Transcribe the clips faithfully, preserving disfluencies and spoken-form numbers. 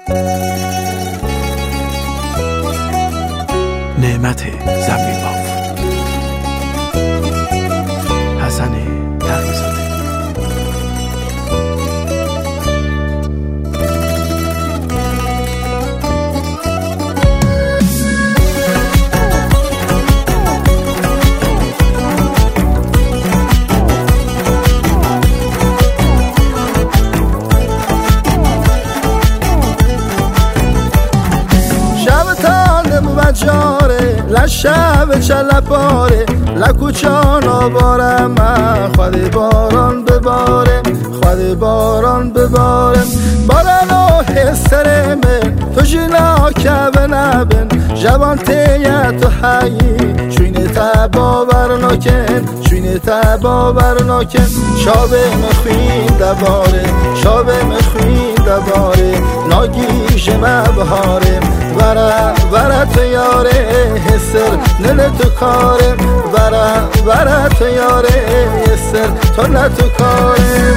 نعمت زمین باف حسن تقی‌زاده. جاره لشب چلپاره لکوچان آبارم من خواهد باران بباره خواهد باران بباره باران و حسرمه تو جینا که بنبن جوان تیت و حیی چوینه تبا برناکن چوینه تبا برناکن شابه مخوین دباره شابه مخوین دباره ناگیش مبهاره ورا ورا تو یاره حسر نل تو کاره ورا ورا تو یاره حسر تو نه تو کاره.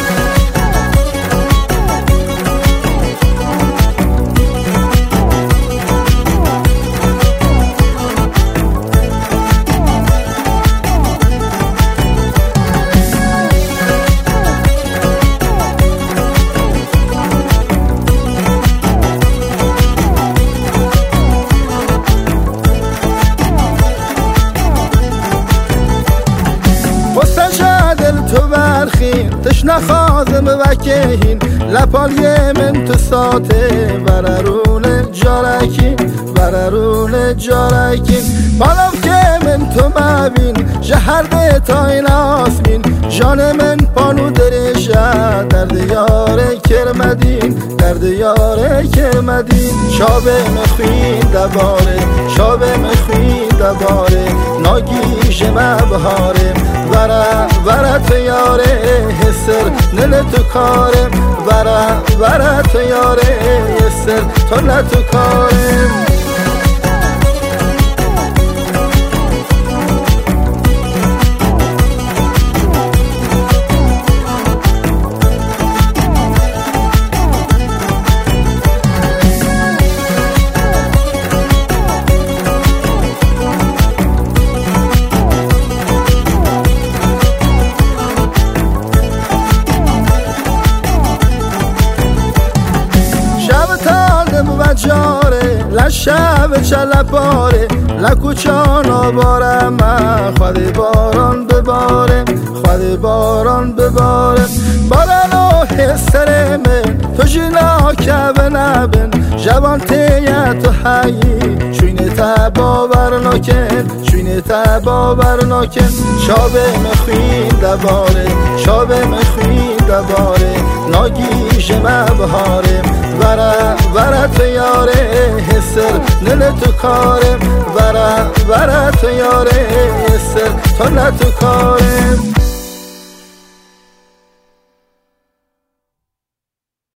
تو برخین تش نخوازم وکهین لپالیه من تو ساته بررون جارکین بررون جارکین بالام که من تو مبین جهرده تا این آسمین جان من پانو درشه در دیاره کرمدین در دیاره کرمدین شابه مخوین دباره شابه مخوین دباره ناگیش مبهاره ورا ورا تو یاره حسر نل تو کاره ورا ورا تو یاره حسر تو نه تو کاره. جاره لشب چلپاره لکوچان آبارم من خواهد باران بباره خواهد باران بباره باران و حسرمه تو جینا که بنبن جوان تیت و حیی چوینه تبا برناکن چوینه تبا برناکن شابه مخوین دباره شابه مخوین دباره ناگیش مبهاره ورا ورا تو یاره حسر نل تو کاره ورا ورا تو یاره حسر تو نه تو کاره.